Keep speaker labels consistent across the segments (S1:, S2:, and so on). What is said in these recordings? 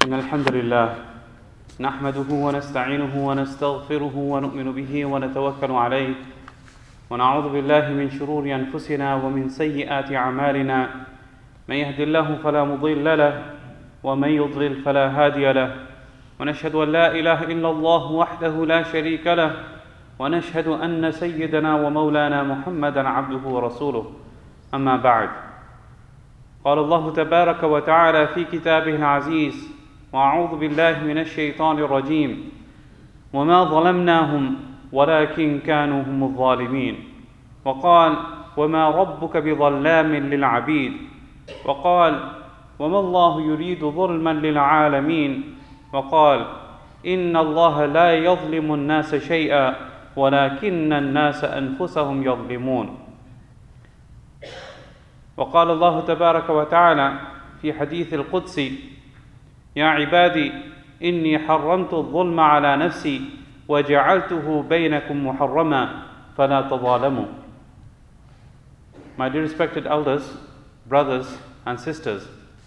S1: إن الحمد لله نحمده ونستعينه ونستغفره ونؤمن به ونتوكل عليه ونعوذ بالله من شرور أنفسنا ومن سيئات أعمالنا من يهد الله فلا مضل له ومن يضلل فلا هادي له ونشهد أن لا إله إلا الله وحده لا شريك له ونشهد أن سيدنا ومولانا محمدا عبده ورسوله أما بعد قال الله تبارك وتعالى في كتابه العزيز وأعوذ بالله من الشيطان الرجيم وما ظلمناهم ولكن كانوا هم الظالمين وقال وما ربك بظلام للعبيد وقال وما الله يريد ظلما للعالمين وقال إن الله لا يظلم الناس شيئا ولكن الناس أنفسهم يظلمون وقال الله تبارك وتعالى في حديث القدسي يا عبادي إني حرمت الظلم على نفسي وجعلته بينكم محرما فلا تظالموا. My dear respected elders, brothers and sisters,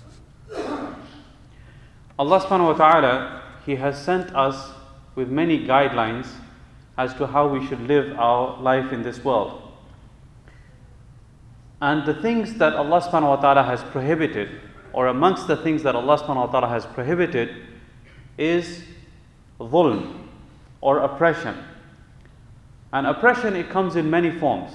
S1: Allah subhanahu wa ta'ala, He has sent us with many guidelines as to how we should live our life in this world. And the things that Allah subhanahu wa ta'ala has prohibited, or amongst the things that Allah subhanahu wa ta'ala has prohibited, is dhulm, or oppression. And oppression, it comes in many forms.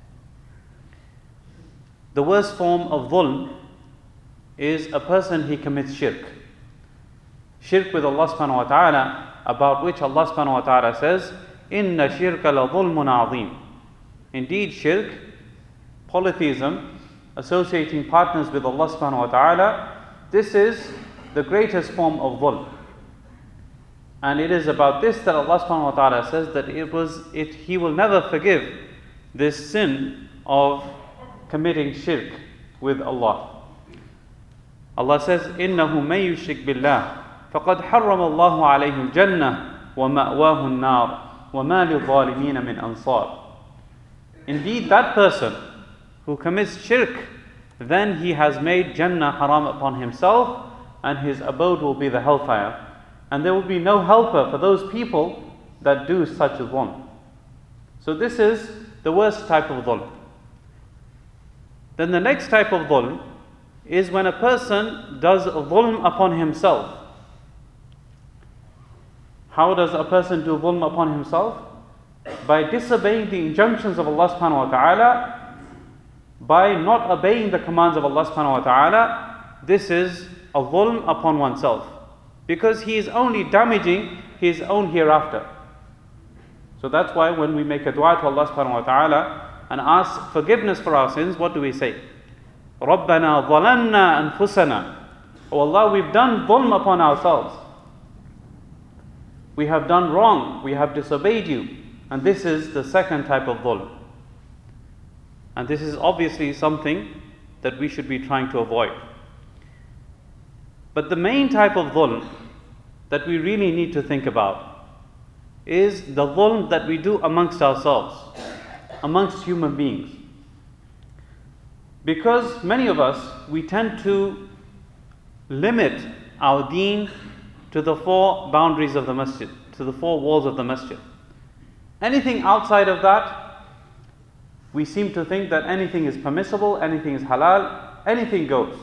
S1: The worst form of dhulm is a person, he commits shirk. Shirk with Allah subhanahu wa ta'ala, about which Allah subhanahu wa ta'ala says, Inna shirka la dhulmun azim. Indeed, shirk, polytheism, associating partners with Allah subhanahu wa ta'ala, this is the greatest form of dhulm. And it is about this that Allah subhanahu wa ta'ala says that He will never forgive this sin of committing shirk with Allah. Allah says, إِنَّهُ مَن يُشْرِكْ بِاللَّهِ فَقَدْ حَرَّمَ اللَّهُ عَلَيْهِ الْجَنَّةَ وَمَأْوَاهُ النَّارُ وَمَا لِلظَّالِمِينَ مِنْ أَنصَارٍ. Indeed, that person who commits shirk, then he has made Jannah haram upon himself, and his abode will be the hellfire. And there will be no helper for those people that do such a dhulm. So this is the worst type of dhulm. Then the next type of dhulm is when a person does dhulm upon himself. How does a person do dhulm upon himself? By disobeying the injunctions of Allah subhanahu wa ta'ala, by not obeying the commands of Allah subhanahu wa ta'ala. This is a dhulm upon oneself, because he is only damaging his own hereafter. So that's why when we make a dua to Allah subhanahu wa ta'ala and ask forgiveness for our sins, what do we say? رَبَّنَا ظَلَمْنَا أَنفُسَنَا. Oh Allah, we've done dhulm upon ourselves. We have done wrong, we have disobeyed you. And this is the second type of dhulm. And this is obviously something that we should be trying to avoid. But the main type of dhulm that we really need to think about is the dhulm that we do amongst ourselves, amongst human beings. Because many of us, we tend to limit our deen to the four boundaries of the masjid, to the four walls of the masjid. Anything outside of that, we seem to think that anything is permissible, anything is halal, anything goes.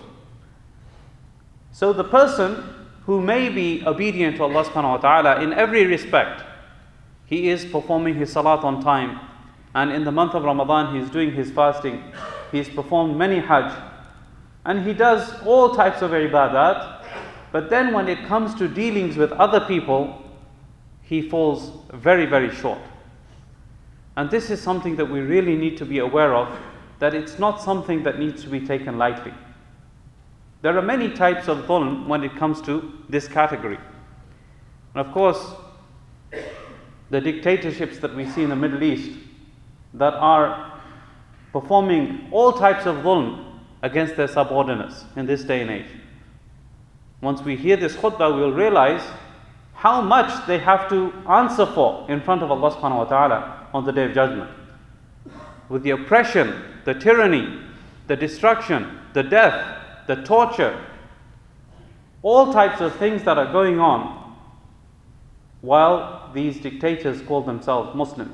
S1: So the person who may be obedient to Allah subhanahu wa ta'ala in every respect, he is performing his salat on time, and in the month of Ramadan he is doing his fasting, he has performed many hajj, and he does all types of ibadat, but then when it comes to dealings with other people, he falls very, very short. And this is something that we really need to be aware of, that it's not something that needs to be taken lightly. There are many types of dhulm when it comes to this category. And of course, the dictatorships that we see in the Middle East that are performing all types of dhulm against their subordinates in this day and age. Once we hear this khutbah, we will realize how much they have to answer for in front of Allah subhanahu wa ta'ala on the Day of Judgment. With the oppression, the tyranny, the destruction, the death, the torture, all types of things that are going on while these dictators call themselves Muslims.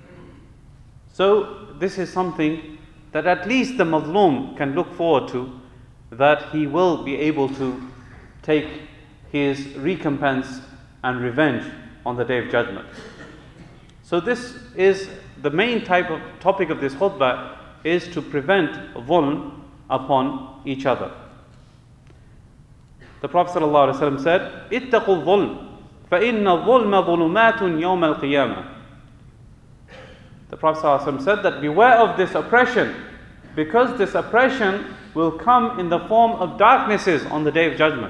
S1: So this is something that at least the Mazlum can look forward to, that he will be able to take his recompense and revenge on the Day of Judgment. So this is the main topic of this khutbah, is to prevent dhulm upon each other. The Prophet ﷺ said, اتقوا الظلم فإن الظلم ظلمات يوم القيامة. The Prophet ﷺ said that beware of this oppression, because this oppression will come in the form of darknesses on the Day of Judgment.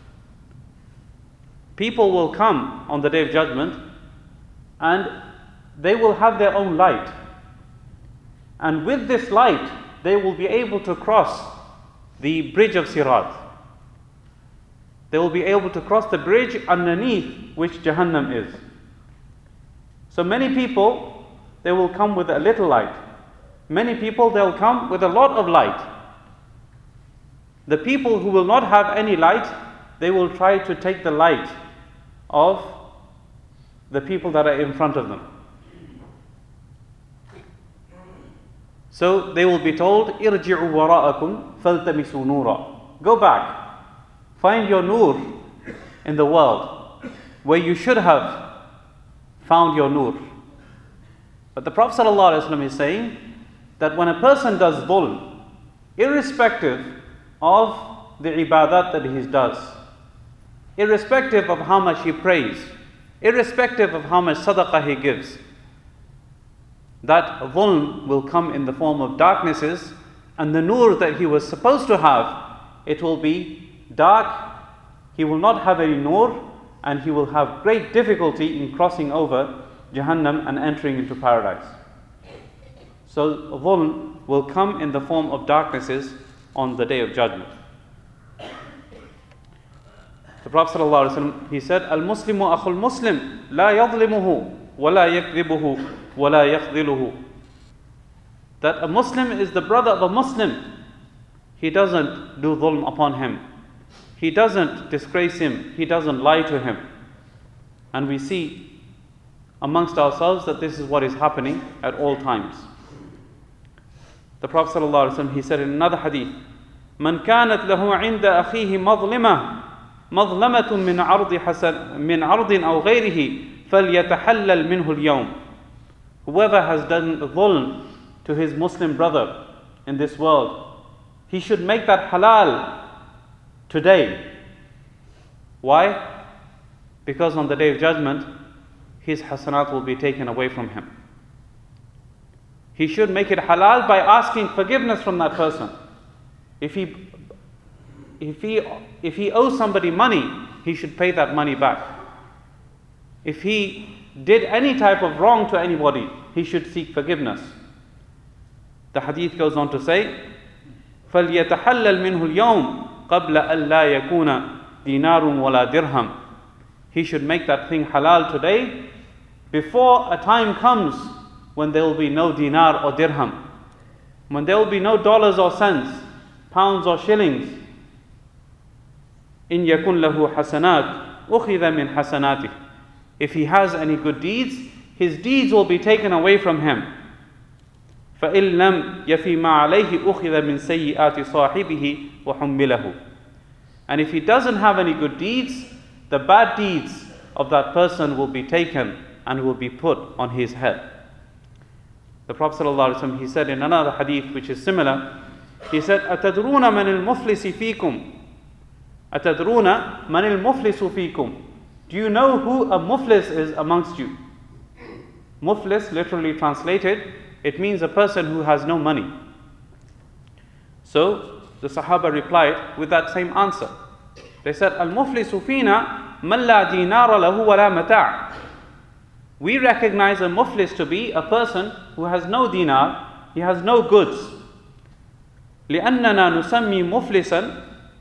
S1: People will come on the Day of Judgment and they will have their own light. And with this light, they will be able to cross the bridge of Sirat. They will be able to cross the bridge underneath which Jahannam is. So many people, they will come with a little light. Many people, they'll come with a lot of light. The people who will not have any light, they will try to take the light of the people that are in front of them. So they will be told, "Irji'u wara'akum faltamisu nura." Go back, find your nur in the world where you should have found your nur. But the Prophet ﷺ is saying that when a person does dhulm, irrespective of the ibadat that he does, irrespective of how much he prays, irrespective of how much sadaqah he gives, that dhulm will come in the form of darknesses, and the nur that he was supposed to have, it will be dark. He will not have any nur, and he will have great difficulty in crossing over Jahannam and entering into paradise. So dhulm will come in the form of darknesses on the Day of Judgment. The Prophet ﷺ, he said, "Al-Muslimu akhul Muslim, la yadlimuhu, wa la yakdhibuhu, wa la yakhdhiluhu." That a Muslim is the brother of a Muslim. He doesn't do dhulm upon him. He doesn't disgrace him. He doesn't lie to him. And we see amongst ourselves that this is what is happening at all times. The Prophet ﷺ, he said in another hadith, "Man kanat lahu 'inda akhihi مظلمة من عرض أو غيره فليتحلل منه اليوم." Whoever has done dhulm to his Muslim brother in this world, he should make that halal today. Why? Because on the Day of Judgment, his hasanat will be taken away from him. He should make it halal by asking forgiveness from that person. If he owes somebody money, he should pay that money back. If he did any type of wrong to anybody, he should seek forgiveness. The hadith goes on to say, فَلْيَتَحَلَّلْ مِنْهُ الْيَوْمِ قَبْلَ أَلَّا يَكُونَ دِينَارٌ وَلَا دِرْهَمٌ. He should make that thing halal today, before a time comes when there will be no dinar or dirham, when there will be no dollars or cents, pounds or shillings. إِن يَكُنْ لَهُ حَسَنَاتٌ أُخِذَ مِنْ حَسَنَاتِهِ. If he has any good deeds, his deeds will be taken away from him. فَإِن لَمْ يَفِي مَا عَلَيْهِ أُخِذَ مِنْ سَيِّئَاتِ صَاحِبِهِ وَحُمِّلَهُ. And if he doesn't have any good deeds, the bad deeds of that person will be taken and will be put on his head. The Prophet ﷺ, he said in another hadith which is similar, he said, أَتَدْرُونَ مَنِ الْمُفْلِسِ فِيكُمْ أَتَدْرُونَ مَنِ الْمُفْلِسُ فِيكُمْ. Do you know who a muflis is amongst you? Muflis, literally translated, it means a person who has no money. So the Sahaba replied with that same answer. They said, Al-muflisu fina man la dinara lahu wa la mata'. We recognize a muflis to be a person who has no dinar, he has no goods. لأننا نسمي مفلسا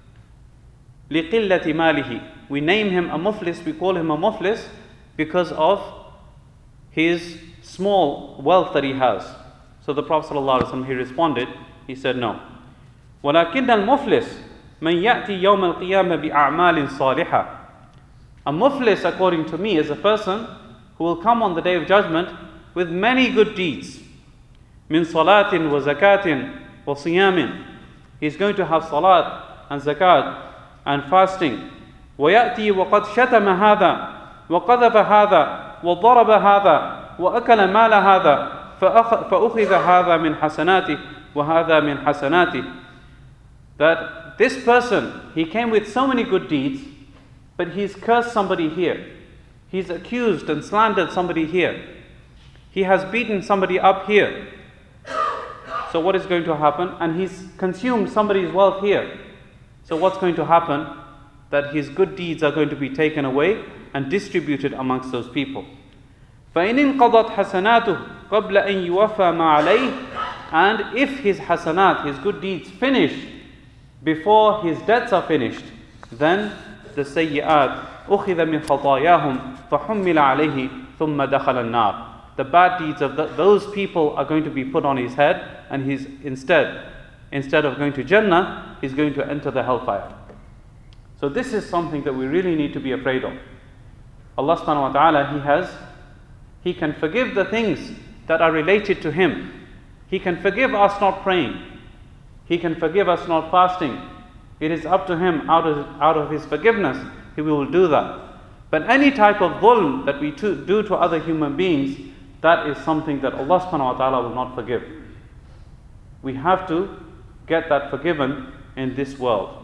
S1: لقلة ماله. We name him a muflis, we call him a muflis because of his small wealth that he has. So the Prophet ﷺ, he responded, he said no. ولكن المفلس من يأتي يوم القيامة بأعمال صالحة. A muflis, according to me, is a person who will come on the day of judgment with many good deeds. من صلاة وزكاة وصيام. He's going to have salat and zakat and fasting. ويأتي وقد شتم هذا وقذف هذا وضرب هذا وأكل مال هذا فأخذ هذا من حسناته وهذا من حسناته. That this person, he came with so many good deeds, but he's cursed somebody here. He's accused and slandered somebody here. He has beaten somebody up here. So what is going to happen? And he's consumed somebody's wealth here. So what's going to happen? That his good deeds are going to be taken away and distributed amongst those people. فَإِنْ انْقَضَتْ حَسَنَاتُهُ قَبْلَ أَنْ يُوَفَّى مَا عَلَيْهِ. And if his hasanat, his good deeds, finish before his debts are finished, then the sayyi'at أُخِذَ مِنْ خَطَايَاهُمْ فَحُمِّلَ عَلَيْهِ ثُمَّ دَخَلَ النَّارِ. The bad deeds of those people are going to be put on his head, and he's instead of going to Jannah, he's going to enter the hellfire. So this is something that we really need to be afraid of. Allah subhanahu wa ta'ala, He can forgive the things that are related to Him. He can forgive us not praying. He can forgive us not fasting. It is up to Him, out of His forgiveness, He will do that. But any type of dhulm that we do to other human beings, that is something that Allah subhanahu wa ta'ala will not forgive. We have to get that forgiven in this world.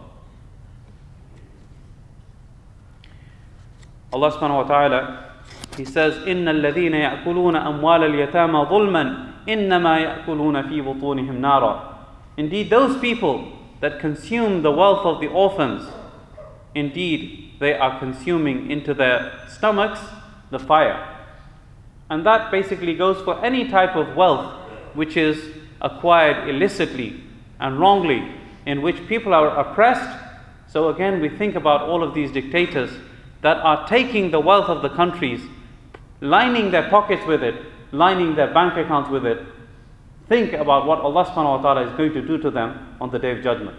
S1: Allah subhanahu wa ta'ala, He says, إِنَّ الَّذِينَ يَأْكُلُونَ أَمْوَالَ الْيَتَامَى ظُلْمًا إِنَّمَا يَأْكُلُونَ فِي بُطُونِهِمْ نَارًا. Indeed, those people that consume the wealth of the orphans, indeed, they are consuming into their stomachs the fire. And that basically goes for any type of wealth which is acquired illicitly and wrongly, in which people are oppressed. So again, we think about all of these dictators that are taking the wealth of the countries, lining their pockets with it, lining their bank accounts with it. Think about what Allah subhanahu wa ta'ala is going to do to them on the day of judgment.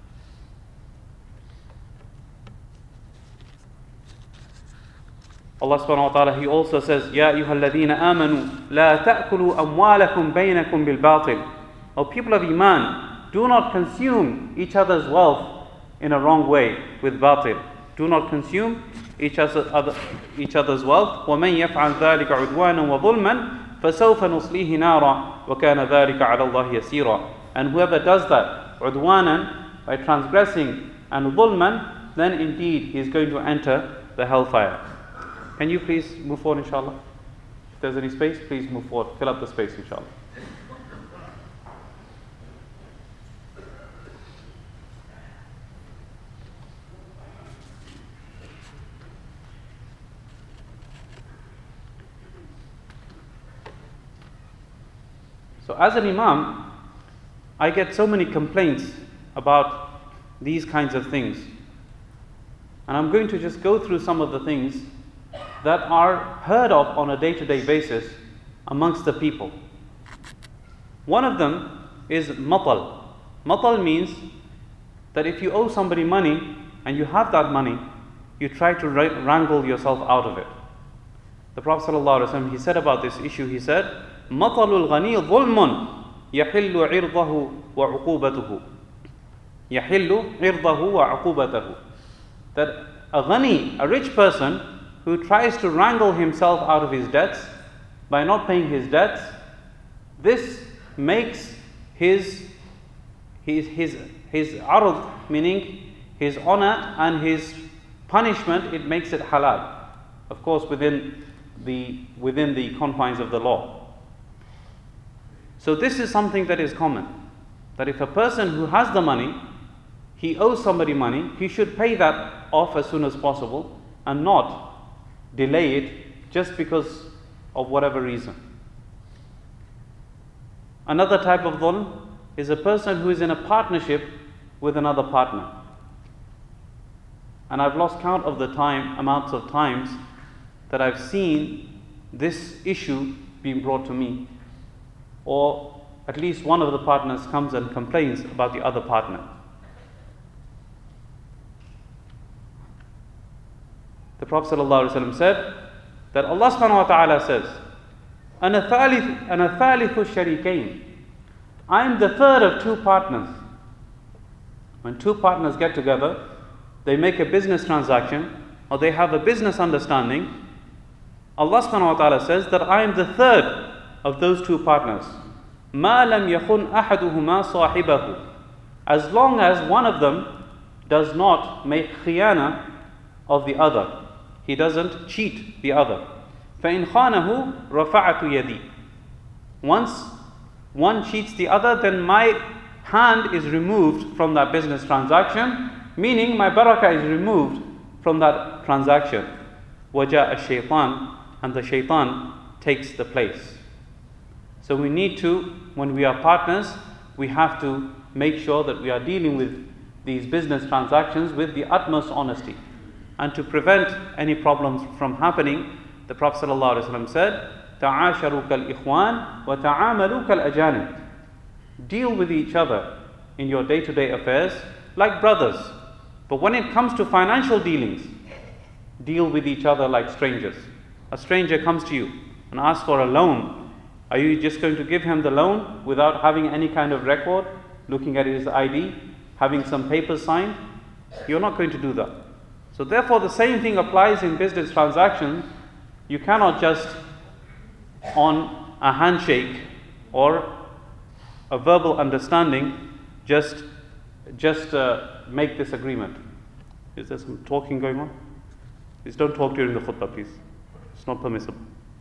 S1: Allah subhanahu wa ta'ala, He also says, يَا أَيُّهَا الَّذِينَ آمَنُوا لَا تَأْكُلُوا أَمْوَالَكُمْ بَيْنَكُمْ بِالْبَاطِلِ. O people of Iman, do not consume each other's wealth in a wrong way with batil. Do not consume each other's wealth. وَمَنْ يَفْعَلْ ذَلِكَ عُدْوَانًا وَظُلْمًا فَسَوْفَ نُصْلِيهِ نَارًا وَكَانَ ذَلِكَ عَلَى اللَّهِ يَسِيرًا. And whoever does that, عُدْوَانًا, by transgressing, and ظُلْمًا, then indeed he is going to enter the hellfire. Can you please move forward, inshallah? If there's any space, please move forward. Fill up the space, inshallah. So as an imam, I get so many complaints about these kinds of things. And I'm going to just go through some of the things that are heard of on a day-to-day basis amongst the people. One of them is matal. Matal means that if you owe somebody money and you have that money, you try to wrangle yourself out of it. The Prophet ﷺ, he said about this issue, he said, مَطَلُ الْغَنِي ظُلْمٌ يَحِلُّ عِرْضَهُ وَعُقُوبَتُهُ. يَحِلُّ عِرْضَهُ وَعُقُوبَتَهُ. That a ghani, a rich person, who tries to wrangle himself out of his debts by not paying his debts, this makes his ard, meaning his honor and his punishment, it makes it halal. Of course, within the confines of the law. So this is something that is common. That if a person who has the money, he owes somebody money, he should pay that off as soon as possible and not delay it just because of whatever reason. Another type of dhulm is a person who is in a partnership with another partner. And I've lost count of the amounts of times that I've seen this issue being brought to me, or at least one of the partners comes and complains about the other partner. The Prophet ﷺ said that Allah subhanahu wa ta'ala says, أَنَا ثَالِثُ الشَّرِيكَيْنِ, I am the third of two partners. When two partners get together, they make a business transaction or they have a business understanding, Allah subhanahu wa ta'ala says that I am the third of those two partners. مَا لَمْ يَخُنْ أَحَدُهُمَا صَاحِبَهُ, as long as one of them does not make khiyana of the other, he doesn't cheat the other. فَإِنْ خَانَهُ رَفَعَتُ يَدِي, once one cheats the other, then my hand is removed from that business transaction, meaning my barakah is removed from that transaction. وَجَاءَ الشَّيْطَانِ, and the shaitan takes the place. So we need to, when we are partners, we have to make sure that we are dealing with these business transactions with the utmost honesty. And to prevent any problems from happening, the Prophet ﷺ said, تَعَاشَرُوا كَالْإِخْوَانِ وَتَعَامَلُوا كَالْأَجَانِبِ, deal with each other in your day-to-day affairs like brothers. But when it comes to financial dealings, deal with each other like strangers. A stranger comes to you and asks for a loan. Are you just going to give him the loan without having any kind of record, looking at his ID, having some papers signed? You're not going to do that. So therefore the same thing applies in business transactions. You cannot just on a handshake or a verbal understanding just make this agreement. Is there some talking going on? Please don't talk during the khutbah, please. It's not permissible.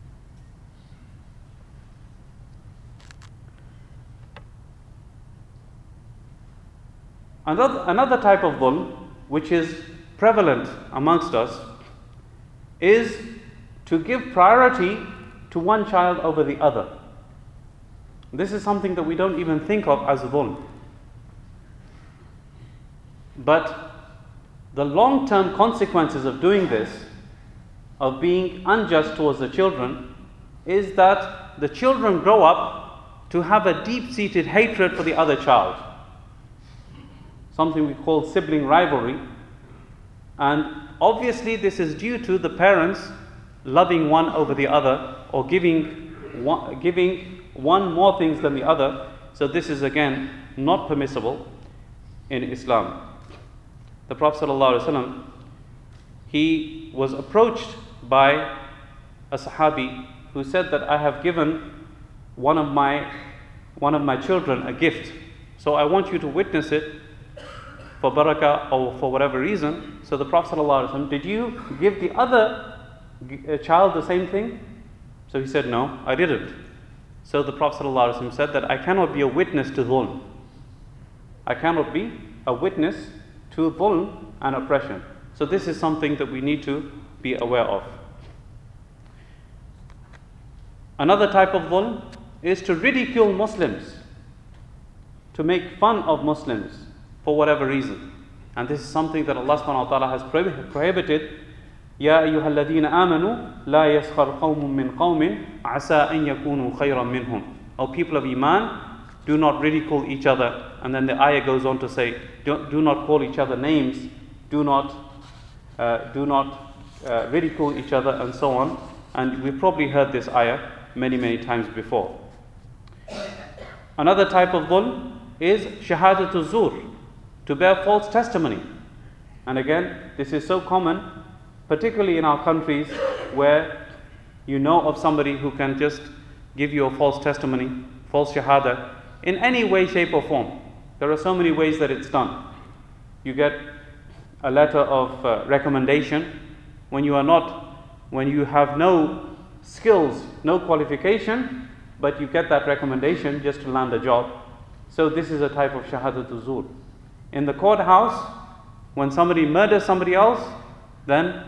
S1: Another type of dhulm which is prevalent amongst us is to give priority to one child over the other. This is something that we don't even think of as dhulm. But the long-term consequences of doing this, of being unjust towards the children, is that the children grow up to have a deep-seated hatred for the other child. Something we call sibling rivalry. And obviously this is due to the parents loving one over the other, or giving one more things than the other. So this is again not permissible in Islam. The Prophet ﷺ, he was approached by a Sahabi who said that I have given one of my children a gift, so I want you to witness it for barakah or for whatever reason. So the Prophet ﷺ, did you give the other child the same thing? So he said, no, I didn't. So the Prophet ﷺ said that I cannot be a witness to dhulm. I cannot be a witness to dhulm and oppression. So this is something that we need to be aware of. Another type of dhulm is to ridicule Muslims, to make fun of Muslims for whatever reason. And this is something that Allah subhanahu wa ta'ala has prohibited. يَا أَيُّهَا الَّذِينَ آمَنُوا لَا يَسْخَرْ قَوْمٌ مِّنْ قَوْمٍ عَسَىٰ أَن يَكُونُوا خَيْرًا مِّنْهُمْ. O people of Iman, do not ridicule each other. And then the ayah goes on to say, do not call each other names, do not ridicule each other, and so on. And we've probably heard this ayah many times before. Another type of dhulm is shahadatul zur, to bear false testimony. And again, this is so common, particularly in our countries where you know of somebody who can just give you a false testimony, false shahada, in any way, shape or form. There are so many ways that it's done. You get a letter of recommendation when you have no skills, no qualification, but you get that recommendation just to land a job. So this is a type of shahadatul zur. In the courthouse, when somebody murders somebody else, then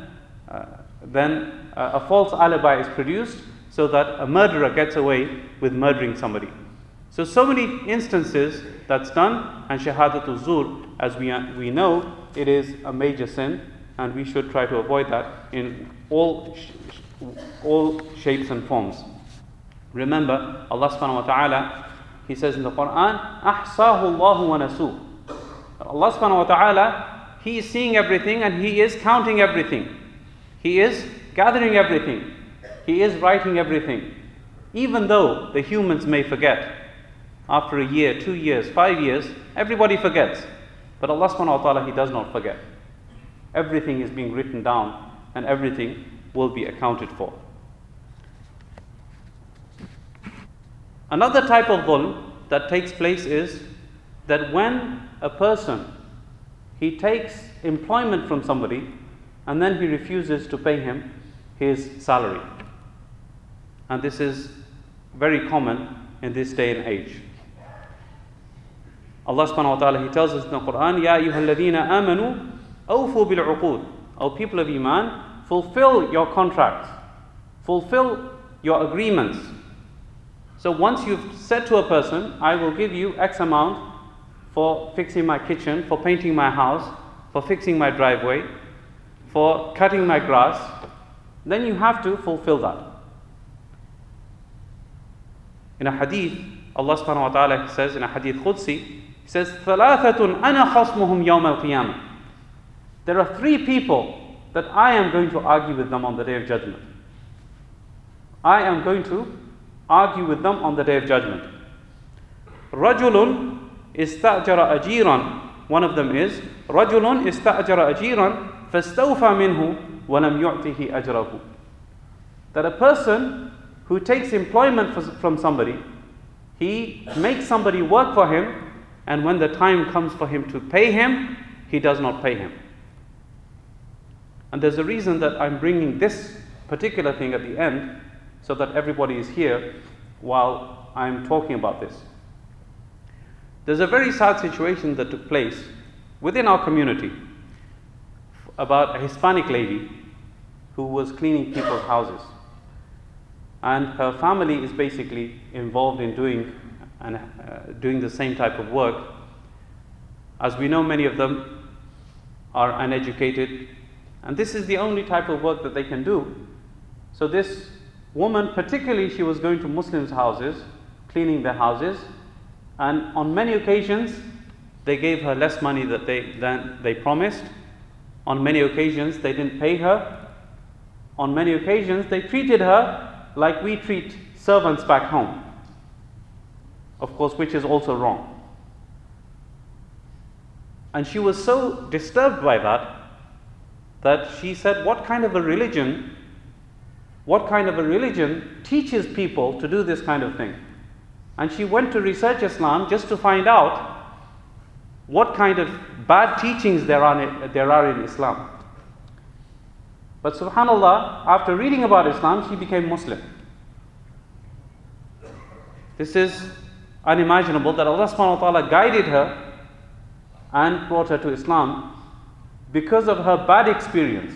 S1: a false alibi is produced so that a murderer gets away with murdering somebody. So many instances that's done, and shahadatul zur, as we know, it is a major sin, and we should try to avoid that in all shapes and forms. Remember, Allah subhanahu wa ta'ala, He says in the Quran, أَحْصَاهُ اللَّهُ وَنَسُوهُ. Allah subhanahu wa ta'ala, He is seeing everything and He is counting everything. He is gathering everything. He is writing everything. Even though the humans may forget, after a year, 2 years, 5 years, everybody forgets. But Allah subhanahu wa ta'ala, He does not forget. Everything is being written down and everything will be accounted for. Another type of dhulm that takes place is that when a person, he takes employment from somebody and then he refuses to pay him his salary. And this is very common in this day and age. Allah subhanahu wa ta'ala, He tells us in the Quran, Ya ayyuhalladhina amanu awfu bil uqud. O people of Iman, fulfill your contracts, fulfill your agreements. So once you've said to a person, I will give you X amount for fixing my kitchen, for painting my house, for fixing my driveway, for cutting my grass, then you have to fulfill that. In a hadith, Allah subhanahu wa ta'ala says in a hadith Qudsi, He says, ثَلَاثَةٌ أَنَا خَصْمُهُمْ يَوْمَ الْقِيَامَةِ. There are 3 people that I am going to argue with them on the Day of Judgment. I am going to argue with them on the Day of Judgment. رَجُلٌ إِسْتَأْجَرَ أَجِيرًا. One of them is رَجُلٌ إِسْتَأْجَرَ أَجِيرًا فَاسْتَوْفَى مِنْهُ وَلَمْ يُعْتِهِ أَجْرَهُ. That a person who takes employment from somebody, he makes somebody work for him, and when the time comes for him to pay him, he does not pay him. And there's a reason that I'm bringing this particular thing at the end, so that everybody is here while I'm talking about this. There's a very sad situation that took place within our community about a Hispanic lady who was cleaning people's houses. And her family is basically involved in doing the same type of work. As we know, many of them are uneducated, and this is the only type of work that they can do. So this woman, particularly, she was going to Muslims' houses, cleaning their houses, and on many occasions they gave her less money than they promised. On many occasions they didn't pay her. On many occasions they treated her like we treat servants back home, of course, which is also wrong. And she was so disturbed by that she said, what kind of a religion teaches people to do this kind of thing? And she went to research Islam just to find out what kind of bad teachings there are in Islam. But subhanallah, after reading about Islam, she became Muslim. This is unimaginable that Allah subhanahu wa ta'ala guided her and brought her to Islam because of her bad experience.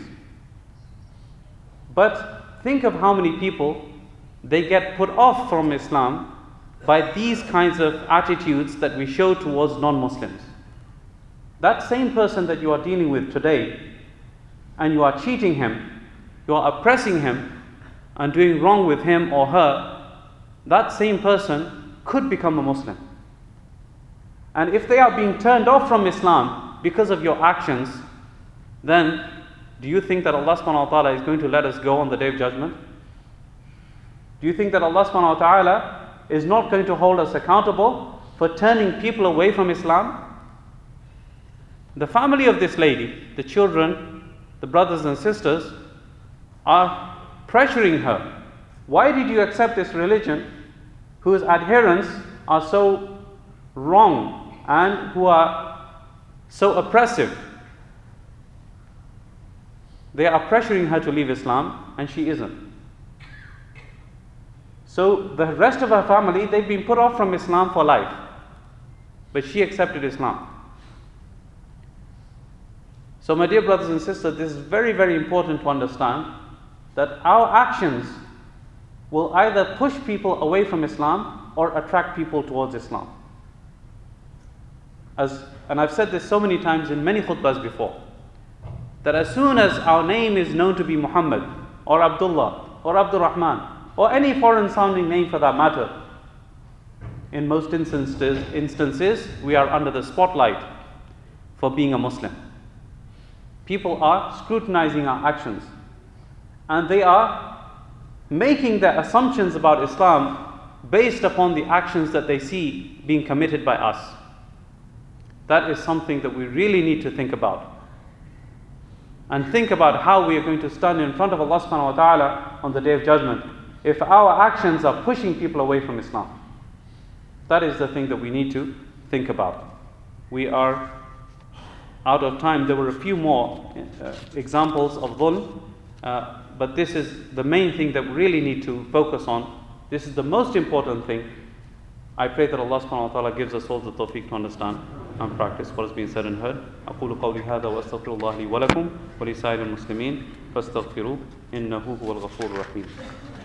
S1: But think of how many people they get put off from Islam by these kinds of attitudes that we show towards non-Muslims. That same person that you are dealing with today, and you are cheating him, you are oppressing him and doing wrong with him or her, that same person could become a Muslim. And if they are being turned off from Islam because of your actions, then do you think that Allah subhanahu wa ta'ala is going to let us go on the Day of Judgment? Do you think that Allah subhanahu wa ta'ala is not going to hold us accountable for turning people away from Islam? The family of this lady, the children, the brothers and sisters, are pressuring her. Why did you accept this religion whose adherents are so wrong and who are so oppressive? They are pressuring her to leave Islam, and she isn't. So the rest of her family, they've been put off from Islam for life, but she accepted Islam. So my dear brothers and sisters, this is very, very important to understand that our actions will either push people away from Islam or attract people towards Islam. And I've said this so many times in many khutbahs before, that as soon as our name is known to be Muhammad or Abdullah or Abdul Rahman or any foreign sounding name for that matter, in most instances we are under the spotlight for being a Muslim. People are scrutinizing our actions. and they are making their assumptions about Islam based upon the actions that they see being committed by us. That is something that we really need to think about. And think about how we are going to stand in front of Allah subhanahu wa ta'ala on the Day of Judgment if our actions are pushing people away from Islam. That is the thing that we need to think about. We are out of time. There were a few more examples of dhulm, but this is the main thing that we really need to focus on. This is the most important thing. I pray that Allah subhanahu wa ta'ala gives us all the tawfiq to understand and practice what has been said and heard. أقول قولي هذا وأستغفر الله لي ولكم ولسائر المسلمين فاستغفروه إنه هو الغفور الرحيم.